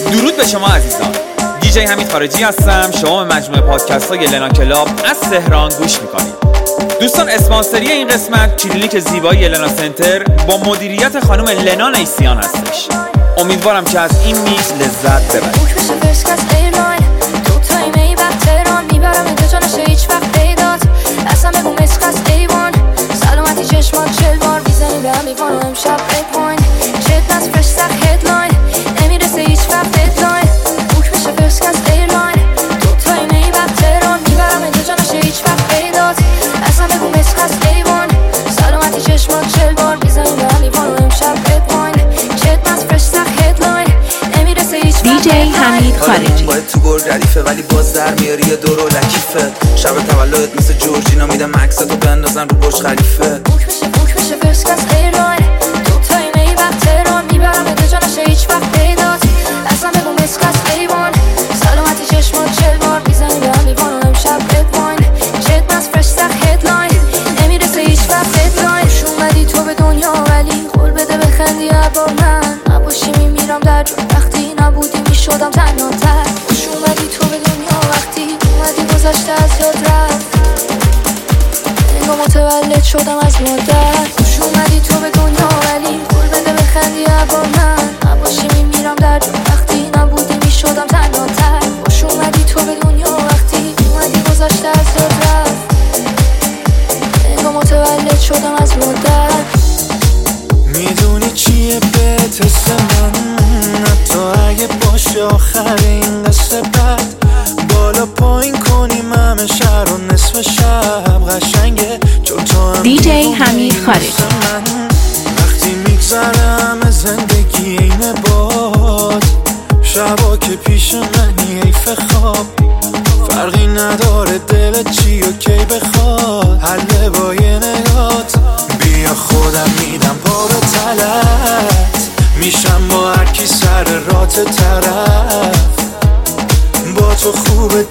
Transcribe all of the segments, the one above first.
درود به شما عزیزان. دیجی حمید خارجی هستم. شما به مجموعه پادکست های لنا کلاب از تهران گوش میکنید. دوستان، اسپانسری این قسمت کلینیک زیبایی لنا سنتر با مدیریت خانم لنا نیسیان هستش. امیدوارم که از این میز لذت ببرید. دیجی حمید خارجی. باید تو گل ردیفه ولی باز در میاری یه دور و لکیفه. شب تولدت مثل جورجینا میدم عکستو بندازن رو برج خلیفه. بوک میشه فرست کلاس ایرلاین، تو تای میبر تهران میبرم به جا نشه هیچ وقت پیدات. اصلا بگو مسکاس ایوان، سلامتی چشمات 40 بار میزنی به هم لیوان و امشب ادواین. چت ماس فرش سخت هدلاین، نمیرسه هیچ وقت ددلاین. خوش اومدی تو به دنیا ولی قول بده بخندی با من. نباشی میمیرم در جون، وقتی نبودی میشدم تنهاتر. خوش اومدی تو به دنیا وقتی اومدی گذشته از یاد رفت. انگار متولد شدم از مادر. خوش اومدی تو به دنیا ولی قول بده بخندی با من. نباشی میمیرم در جون، وقتی نبودی میشدم تنهاتر. خوش اومدی تو به دنیا وقتی اومدی گذشته از یاد رفت. انگار متولد شدم از مادر. میدونی چیه بهت حس من، حتی اگه باشه آخر این قصه بد. بالا پایین کنیم همه شهر و نصف شب قشنگه چون تو هم دیجی حمید خارجی. وقتی میگذرم زندگی اینه باد، شبا که پیش منی ایف خواب. فرقی نداره دلت چی و کی بخواد، حله با یه نگات. بیا خودم میدم پا به تلت، میشم با هرکی سر رات طرف. با تو خوب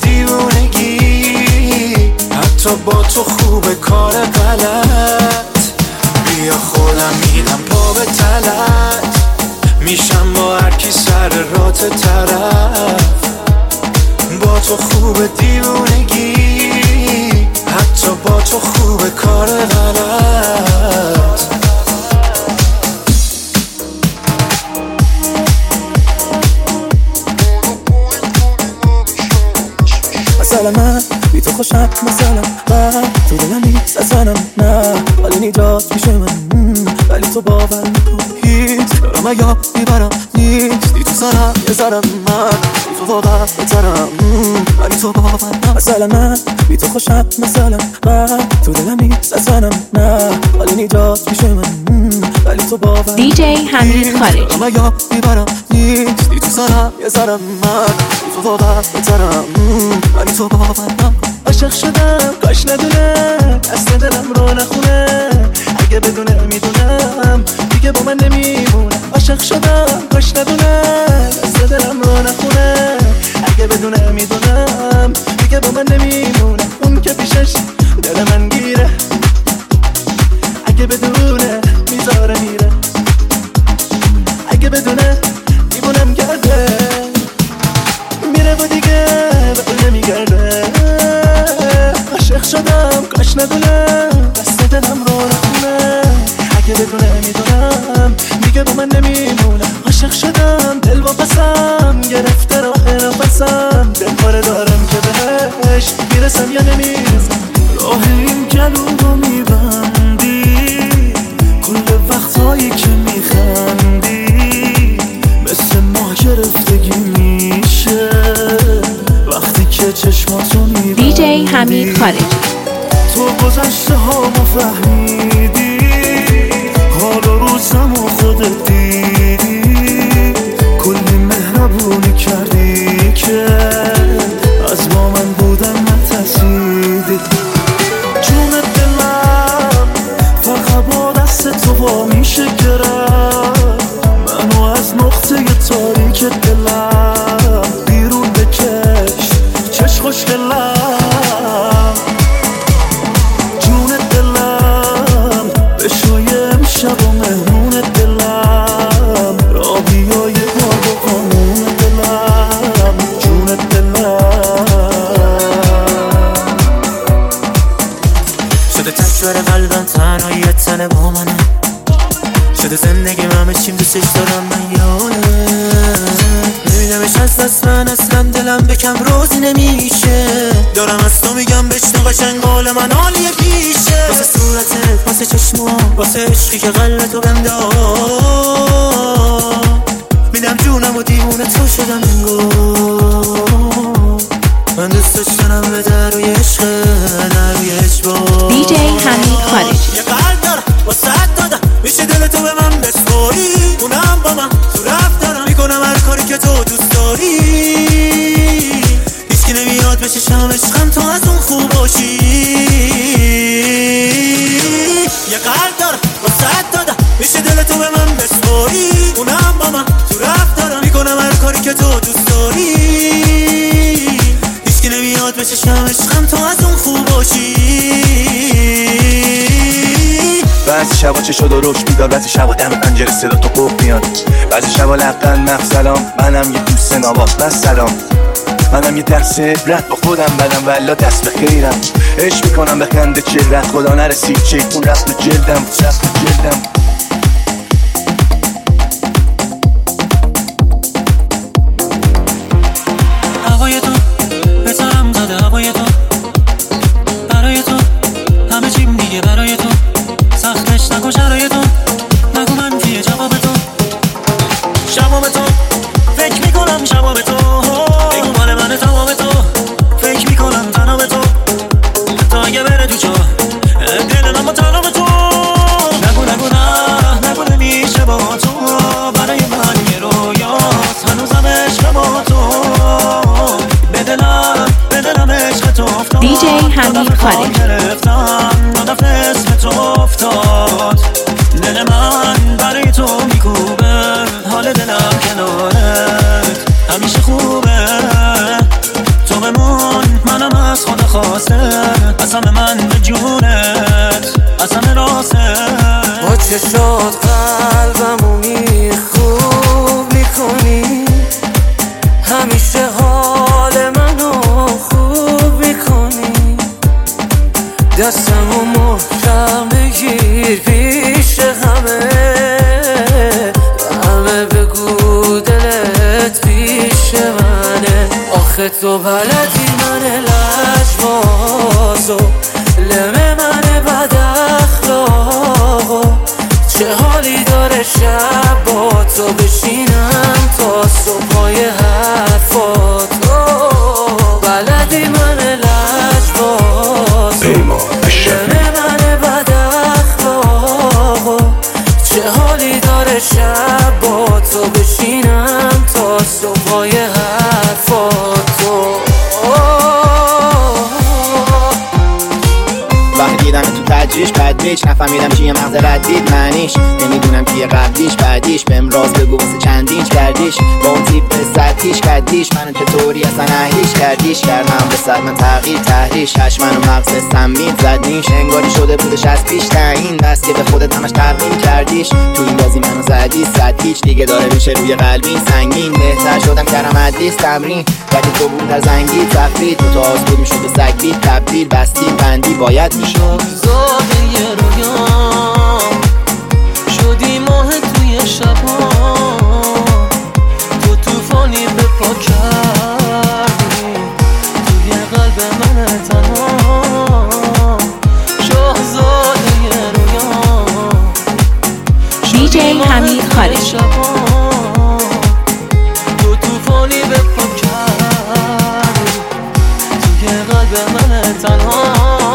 دیوونگی، حتی با تو خوب کار غلط. بیا خودم میدم پا به تلت، میشم با هرکی سر رات طرف. با تو خوب دیوونگی، حتی با تو خوب کار غلط. مثلا من بی تو خوشم، مثلا من تو دلم نیست اصلا. نه ولی نیجات میشه من، ولی تو باور میکنی هیچ دارم اگه میبرم نیستی تو سرم یه ذرم. من بی تو واقعا بترم، ولی تو باور نه. مثلا من بی تو خوشم، مثلا من تو دلم نیست اصلا. نه ولی نیجات میشه من، ولی تو باور دیجی حمید خارجی. دارم اگه میبرم نیستی تو سرم یه ذرم. من بی تو واقعا بترم، ولی تو باور نه. عاشق شدم کاش ندونم، اصلا دلم رو نخونه. اگه بدونه میدونم دیگه با من نمیمونه. عاشق شدم کاش ندونم، اصلا دلم رو نخونه. اگه بدونه میدونم دیگه با من نمیمونه. اون که پیشش دل من گیره، اگه بدونه میذاره میره. اگه بدونه دیوونم کرده، میره و دیگه بقیه نمیگرده. عاشق شدم کاش ندونم، دست دلم رو نخونه. اگه بدونه میدونم دیگه با من نمیمونه. عاشق شدم دل واپسم گرفته راه نفسم. دلپاره دارم که بهش میرسم یا نمیرسم. راه این گلو میبندی کل وقتایی که میخندی. مثل ماه گرفتگی میشه وقتی که چشماتو میبندی. دیجی حمید خارجی. تو گذشته ها ما فهمیدی، حال و روزم و خودت دیدی. کلی مهربونی کردی که از با من بودن نترسیدی. جون دلم فقط با دست تو با میشه گرفت. منو از نقطه تاریک دلم بیرون بکش چش خوشگلم. جون دلم از من اصلا دلم بکم روزی نمیشه. دارم از تو میگم بشنو قشنگ حال من عالیه پیشه. واسه صورتت، واسه چشمام، واسه عشقی که قلبتو بنداز، میدم جونم و دیوونه تو شدم انگار. من دوست داشتنم به دروی عشق، دروی اجبار. دیجی حمید خارجی. یه قلب دارم واسه دادم، میشه دل تو به من بسپاری. اونم با من تو رفتارم، میکنم هر کاری که تو دوست داری. هیچکی نمیاد بشه شم عشقم تو از اون خوب باشی. یه قلب دارم واسه دادم، میشه دل تو به من بسپاری. اونم با من تو رفتارم، میکنم هر کاری که تو دوست داری. هیچکی نمیاد بشه شم عشقم تو از اون خوب باشی. بعضی شبا چه شد و روش بیدار، بعضی شبا دم پنجره صدا تو قفل میاد، بعضی شبا لبخند مخزلام. منم یه دوست نواز بس سلام، منم یه درس عبرت با خودم بدم والا دست به خیرم. عشق میکنم به خنده چهرت، خدا نرسید چیکون رفت به جلدم، رفت به جلدم. هوای تو بذارم زده، هوای تو برای تو همه چیم دیگه برای تو. سختش نکن شرای تو، نگو منفیه جواب تو. شبام تو فکر میکنم، شبام تو بگو مال من تمام تو. فکر میکنم تنام تو، حتی اگه بره تو چاه دل من با تنام تو. نگو نگو نه، نگو نمیشه با تو. برای من یه رویاست هنوزم عشق با تو. به دلم عشق تو افتاد. دیجی حمید خارجی. دو دفعه اسم تو افتاد. دل من برای تو میکوبه، حال دلم کنارت همیشه خوبه. تو بمون، منم از خدا خواسته، قسم من به جونت قسم راسته. با چشات قلبمو خوب میکنی، همیشه حال منو خوب میکنی. دستمو محکم بگیر پیش همه بگو دلت پیش منه. آخه تو بلدی من لجبازو، لمه من بد اخلاقو. چه حالی داره شب با تو بشینم تا صبحای حرفاتو. بلدی من لجبازو، لمه من بد اخلاقو. چه حالی داره شب با تو بشینم تا صبحای حرفاتو. وقتی دیدم تو تجریش بدریش، نفهمیدم چیه مغز ردید معنیش. نمیدونم کیه قبلیش بعدیش، بهم راز بگو واسه چندینچ کردیش. با اون تیپ سطحیش کردیش، منو چطوری اصلا اهلیش کردیش. کردم به سر من تغییر تحریش، هش منو مغز سمین زد نیش. انگاری شده بودش از پیش تعیین، بس که به خودت همش تقدیم کردیش. تو این بازی منو زدی صد هیچ، دیگه داره میشه روی قلبی سنگین. بهتر شدم کردم ادریس تمرین، ولی تو بود در زنگی تفرید. تو تا آز بودیم شده سگ بید تبدیل، بستی بندی باید میشد. زاده یه رویام شدی ماه توی شبام، تو توفانی به پا کردی توی قلب من تنها. شاهزاده یه رویام دیجی حمید خارجی. تو توفانی به پا کردی توی قلب من تنها.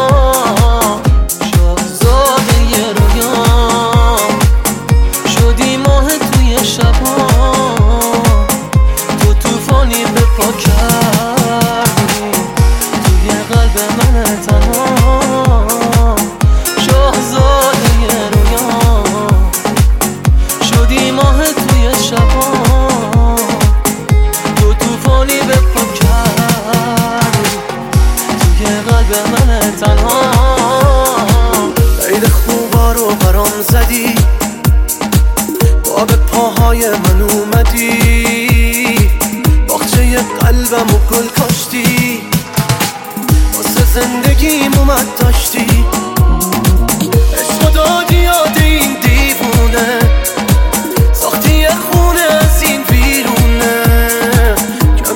زدی با به پاهای من اومدی، باغچه قلبم و گل کاشتی، واسه زندگیم اومد داشتی. عشق دادی یاد این دیوونه، ساختی یه خونه از این ویرونه،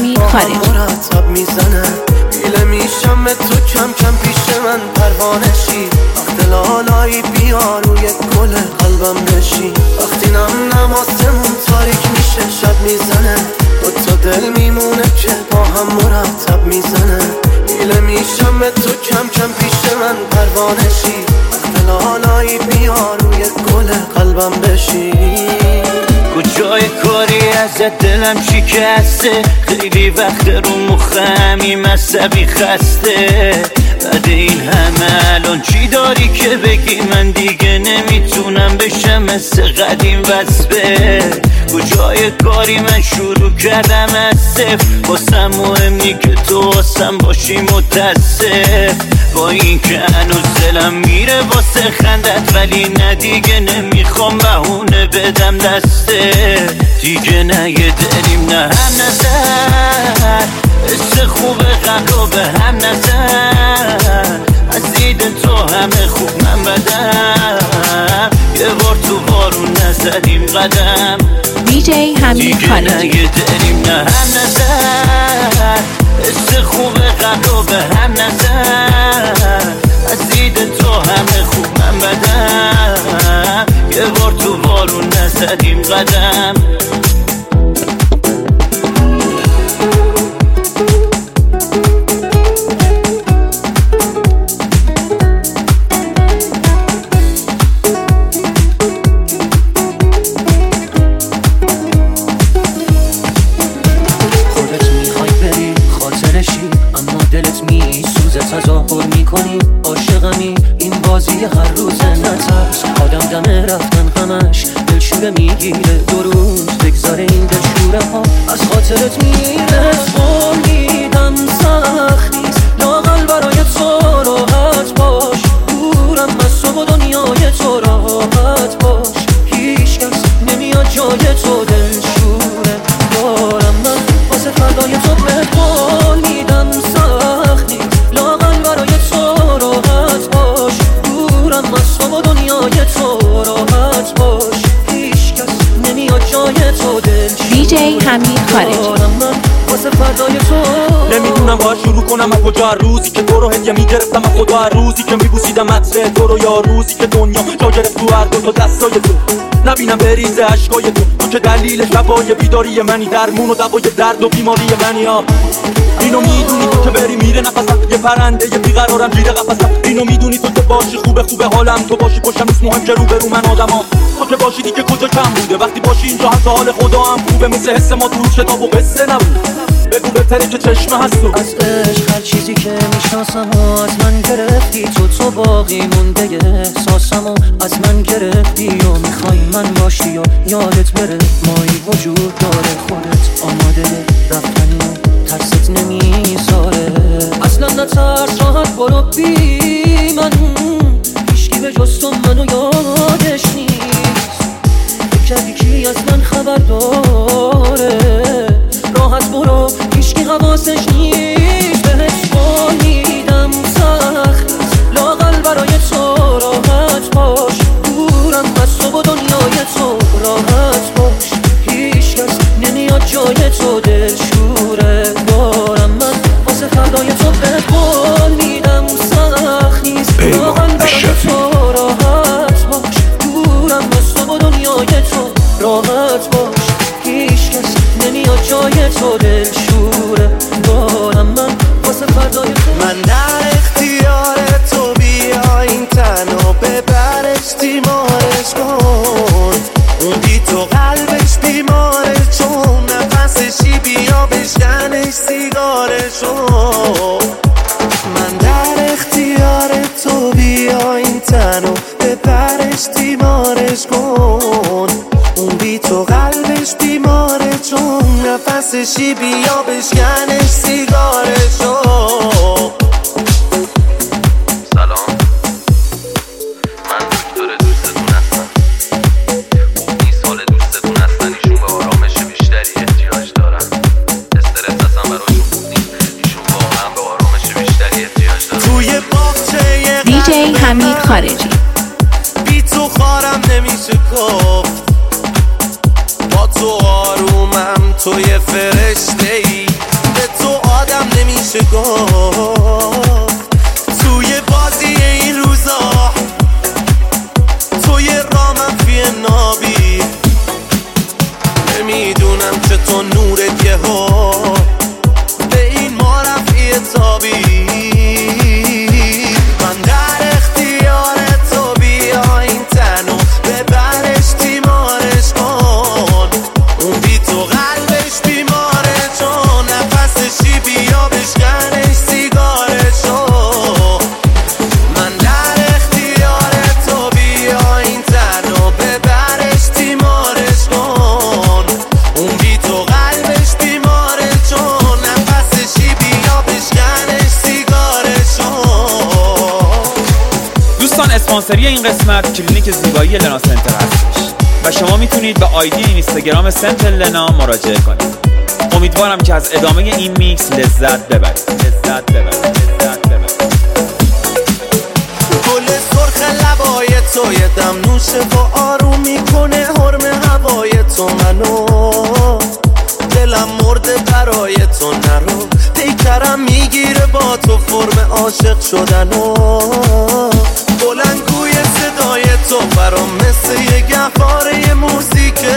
حمید خارجی. مرتب میزنه میله میشم تو کم کم پیش من پروانشی وقت لالایی بیا روی گل قلبم بشی وقتی نم آسمون تاریک میشه شب میزنه دو تا دل میمونه که با هم مرتب میزنه میله میشم تو کم کم پیش من پروانشی وقت لالایی بیا روی گل قلبم بشی کجای کاری ازت دلم شکسته خیلی وقت رو مخمیم عصبی خسته بعد این همه الان چی داری که بگی من دیگه نمیتونم بشم مثل قدیم وصفه کجای کاری من شروع کردم از صفر واسم مهم نی که تو واسم باشی متاسف با این که هنوز دلم میره واسه خندت ولی نه دیگه نمیخوام بهونه بدم دسته دیگه نه یه دلیم نه هم نظر حس خوب قبل رو به هم نظر از دید تو همه خوب من بدم یه بار تو بارون نزدیم قدم دیجی حمید دیگه خارجی. نه یه دلیم نه هم نظر حس خوب قبل رو به هم نظر از دید تو همه خوب من بدم یه بار تو بارون نزدیم قدم تظاهر میکنی عاشقمی این بازی هر روز نترس آدم دم رفتن همش دلشوره میگیره دو روز بگذاره این دلشوره ها از خاطرت میره میدم سخت نیست لااقل برای تو راحت باش دورم از تو و دنیای تو راحت باش هیچ کس نمیاد جای تو دلشوره دارم من واسه فردای تو به قول میدم سخت نیست و دنیای تو راحت باش هیچ کس نمیاد جای تو دیجی حمید خارجی. واسه فردای تو نمیدونم باید شروع کنم از کجا روزی که تو رو هدیه میگرفتم از خدا روزی که میبوسیدم عطر تو رو یا روزی که دنیا جا گرفت تو هر دو تا دستای تو نبینم بریزه عشقای تو که دلیل شبای بیداری منی درمون و دوای درد و بیماری منی ها اینو میدونی تو که بری میره نفسم یه پرنده یه بیقرارم زیر قفسم اینو میدونی تو که باشی خوبه حالم تو باشی پشتم نیست مهم که رو به رو من آدم تو که باشی دیگه کجا کم بوده وقتی باشی اینجا حتی حال خدا هم خوبه مثل حس ما تو کتاب و قصه نبود بگو بهتره که چشمه هست تو از عشق هر چیزی که میشناسم و از من گرفتی تو باقی مونده احساسم و از من گرفتی و میخوای من باشی و یادت بره مایی وجود داره خودت آماده رفتنی و ترست نمیذاره اصلا نترس راحت برو بی من هیچکی به جز تو منو یادش نیست کردی کی از من خبر داره راحت برو هیچکی حواسش نیست بهش قول میدم سخت لااقل برای تو راحت باش دورم از تو و دنیای تو راحت باش هیچ کس نمیاد جای تو دلشوره دارم من واسه فردای تو به قول میدم سخت نیست لااقل برای تو راحت باش دورم از تو و دنیای تو راحت باش هیچ کس نمیاد جای تو دلشوره دارم من واسه فردای تو من در اختیار تو بیا این تنو ببرش تیمارش کن اون بی تو قلبش بیماره چون نفسشی بیا بشکنش سیگارشو من در اختیار تو بیا این تنو ببرش تیمارش کن اون بی تو قلبش بیماره چون نفسشی بیا بشکنش سیگارشو سلام من دکتر دوستتون هستم خوب نیست حال دوستتون هستن ایشون به آرامش بیشتری احتیاج دارن استرس اصلا براشون خوب نیست ایشون واقعا به آرامش بیشتری احتیاج دارن توی باغچه دیجی حمید خارجی. بی تو خارم نمیشه گفت با تو آرومم توی فرشته ای میشه گفت توی بازی این روزا، توی راه منفی نابی. نمیدونم چطور نورت یهو به این ما رفعی تابی. من در اختیار تو، بیا این تنو ببرش تیمارش کن. اون بی تو قلبش بیماره، چون نفسشی بیا بشکنش سیگارشو. من در اختیار تو، بیا این تنو ببرش تیمارش کن. اون بی تو قلبش بیماره، چون نفسشی بیا بشکنش سیگارشو. دوستان اسپانسری این قسمت کلینیک زیبایی لنا سنتر هستش و شما میتونید به آیدی اینستاگرام سنتر لنا مراجعه کنید. امیدوارم که از ادامه این میکس لذت ببرید. گل سرخ لبای تو یه دم نوشه و آروم میکنه حرم هوای تو. منو دلم مرده برای تو، نرو پیکرم میگیره با تو فرم عاشق شدنو. بلندگوی صدای تو برام مثل یه گهواره موزیکه.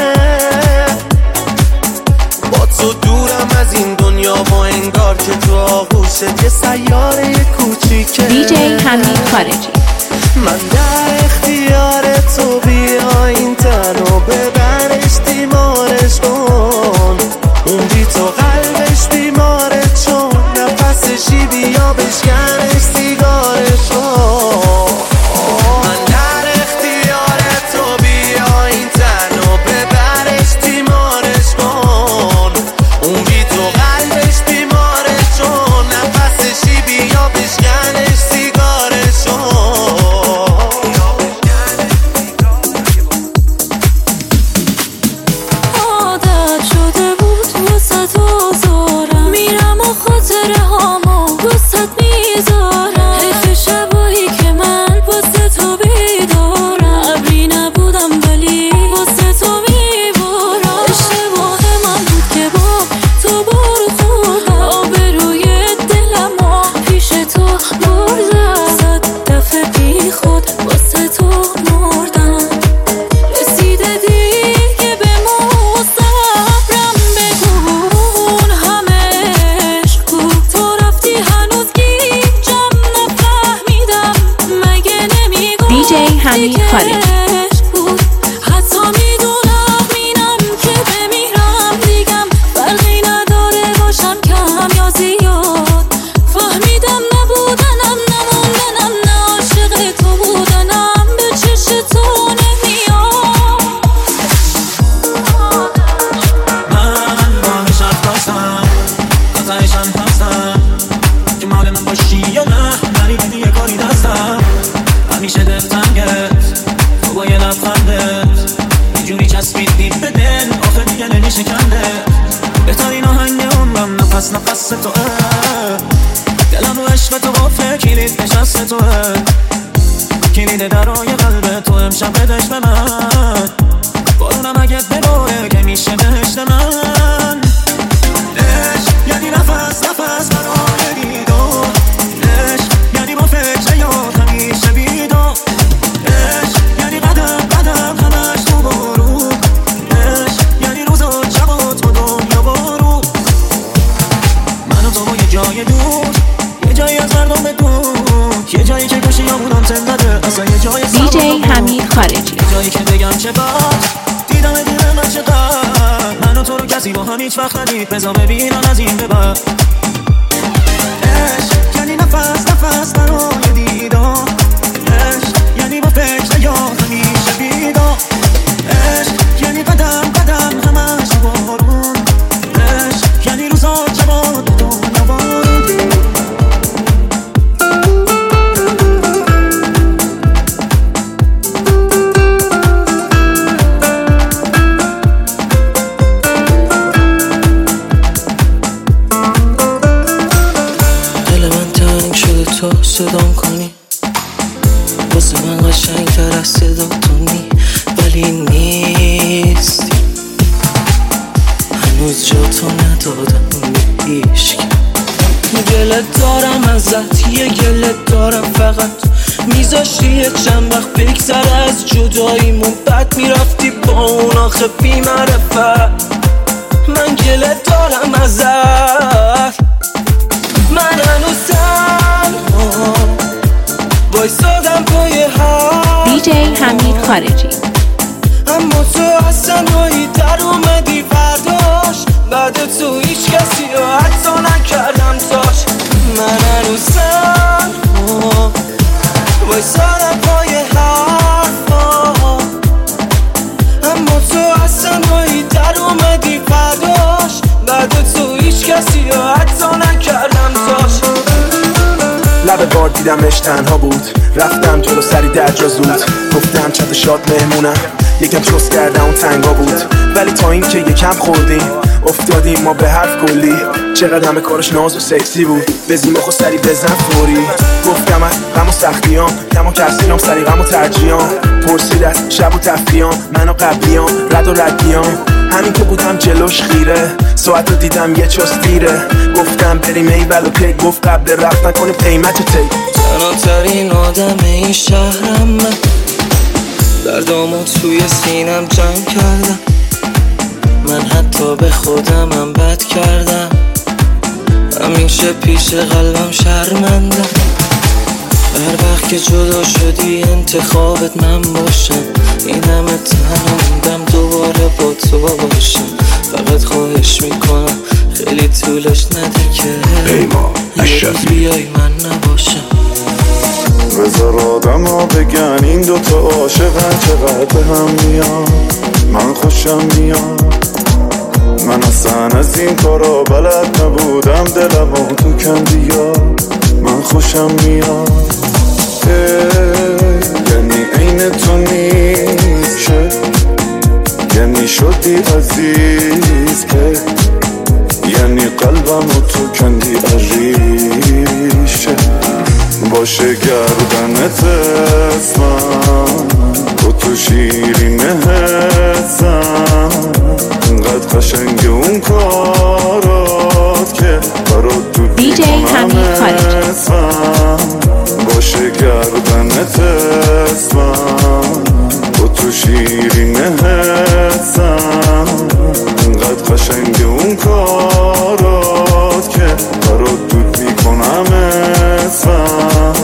با تو دورم از این دنیا و انگار که تو آغوشت یه سیاره کوچیکه. دیجی حمید خارجی. من در اختیار تو، بیا این تنو ببرش تیمارش کن. اون بی تو قلبش بیماره، چون نفسشی بیا بشکنش سیگارش کن. من در اختیار تو، بیا این تنو ببرش تیمارش کن. اون بی تو قلبش بیماره، چون نفسشی بیا بشکنش سیگارش کن. عادت شده بود واسه تو زارم، میرم و خاطره هامو واسه میذارم. حیف شبایی که من واسه تو بیدارم، ابری نبودم ولی واسه تو میبارم. اشتباه من بود که با تو بارو خوردم، آبروی دلم و پیش تو بردم. 100 دفعه بی خود واسه تو مردم. رسیده دیگه به صبرم بگون همه عشق بود. تو رفتی هنوز گیجم نفهمیدم، مگه نمیگفتی دیجی حمید خارجی. عشق بود. حتی میدونم اینم که بمیرم دیگم فرقی نداره باشم کم یا زیاد. فهمیدم نبودنم نموندنم، نه عاشق تو بودنم به چش تو نمیاد. من با شرط بستم، قطعشم هستم که مال من باشی یا نه. نری بدی یه کاری دستم، همیشه دلتنگت تو با یه لبخندت یه جوری چسبیدی به دل، آخه دیگه نمیشه کندت. بهترین آهنگ عمرم نفس نفس توه، دلم و عشق تو قفله کلید نشست توه. کلید درای قلب تو امشب بدش به من، بارونم اگه بباره که میشه بهشت من. عشق یعنی نفس نفس برای دیدار، عشق یعنی با فکر یاد همیشه بیدار. عشق یعنی قدم قدم همش تو بارون، عشق یعنی روز و شبات با دنیا بارون. من و تو با یه جای دور، یه جایی از مردم بدون، یه جایی که گوشی ها بودم تن نده، اصلا یه جای دیجی حمید خارجی. یه جایی که بگم چه باد دیدم دل من چقدر. من و تو رو کسی با هم هیچ وقت ندید، بذار ببینم از این به بعد. عشق یعنی نفس نفس برای دیدار، عشق یعنی با فکر یاد همیشه بیدار. عشق یعنی قدم قدم همش بارون، عشق یعنی روزا جوان دنیا بارون. صدام کنی واسه من قشنگ‌تر از صداتونی، ولی نیستی. هنوز جا تو ندادم به هیچکی. گله دارم ازت، یه گله دارم فقط میذاشتی یه چند وقت بگذره از جداییمون، بعد میرفتی با اون آخه بی معرفت. من گله دارم ازت، من هنوز تنها وایسادم پای هم دیجی حمید خارجی. اما تو از تنهایی در اومدی برداشت، بعد تو هیچ کسی رو حتی نکردم تاش. من هنوز تنها وایسادم پای حرفا، اما تو از تنهایی در اومدی برداشت، بعد تو هیچ کسی رو حتی نکردم تاش. لب بار دیدمش تنها بود، رفتم جلو سری در جا زود، گفتم چت شاد مهمونم، یکم چوس کردم اون تنگا بود، ولی تا این که یکم خوردیم افتادیم ما به حرف کلی. چقدر همه کارش ناز و سکسی بود، بزیم خود سری بزن فوری. گفتم از غم و سختیام کم و کسینام، سری غم و ترجیام، پرسید از شب و تفریام، من و قبلیام رد و ردیام. همین که بودم جلوش خیره، ساعت رو دیدم یه چوس دیره، گفتم بریم ایول و پیک، گفت قبل رفت نکنیم قیمت و تیک. تنها-ترین آدم این شهرم من، دردامو توی سینم جمع کردم، من حتی به خودمم بد کردم، همیشه پیش قلبم شرمندم. هر وقت که جدا شدی انتخابت من باشم، این همه تنها موندم دوباره با تو باشم. فقط خواهش میکنم خیلی طولش ندی که یه روز بیای من نباشم. بذار آدم ها بگن این دوتا عاشقن چقدر به هم میان، من خوشم میاد. من اصلا از این کارا بلد نبودم، دلم ها تو کندیا، من خوشم میاد. یعنی عین تو نیست، یعنی شدی عزیز، یعنی قلبم رو تو کندی عریشه. باشه گردنت اسمم، تو شیرینه حسم، انقدر قشنگ اون کارات که برات تو دیجی حمید خارجی. باشه گردنت اسمم، تو شیرینه حسم، انقدر قشنگ اون کارات که برات دود میکنم اسمم.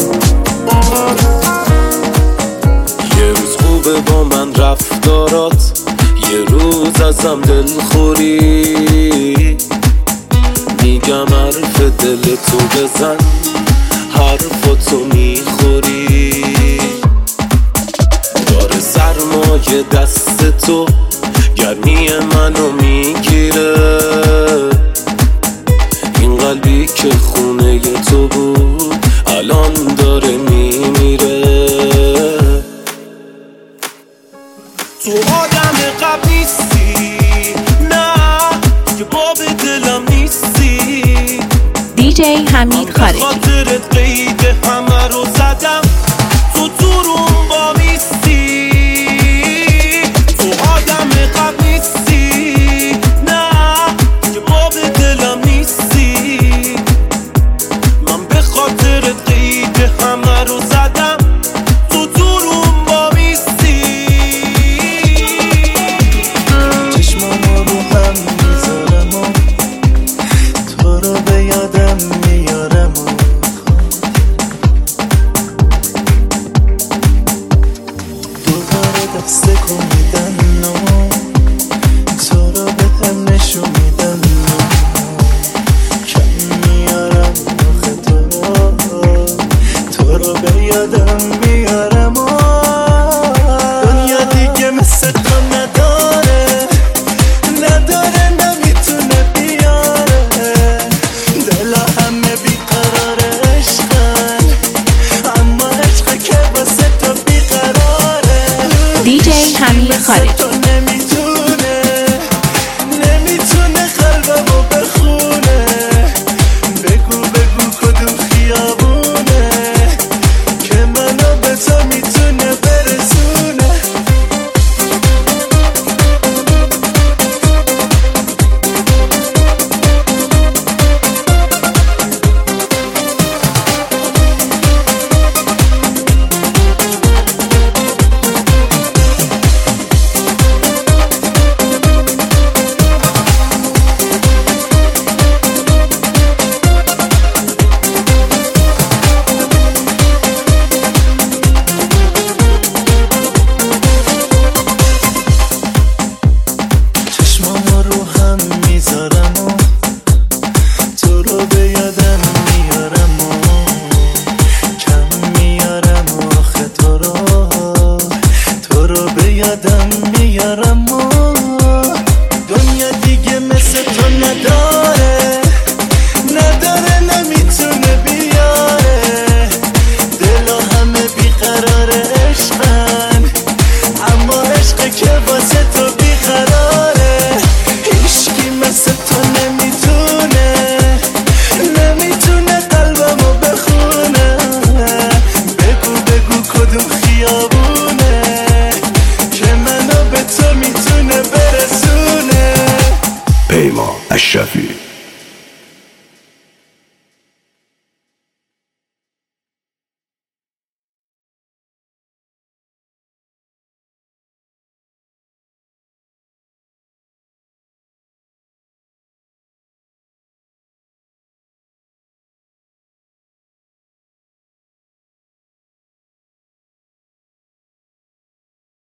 یه روز خوبه با من رفتارات، یه روز ازم دلخوری، میگم حرف دل تو بزن، حرفاتو میخوری. داره سرمایه دست تو گرمی منو میگیره، این قلبی که خونه تو بود الان داره میمیره. تو آدم قبل نیستی، نه که باب دلم نیستی. دیجی حمید خارجی. خاطرت قید همه رو زدم، تو روم با میستی. تو آدم قبل نیستی، نه که باب دلم نیستی. من به خاطرت قید همه رو زدم، تو روم با میستی. چشمامو رو هم میذارم و تو رو به یادم میارم و دوباره دست کن میدن و تو رو به هم نشون میدن و کم میارم آخه تو رو به یادم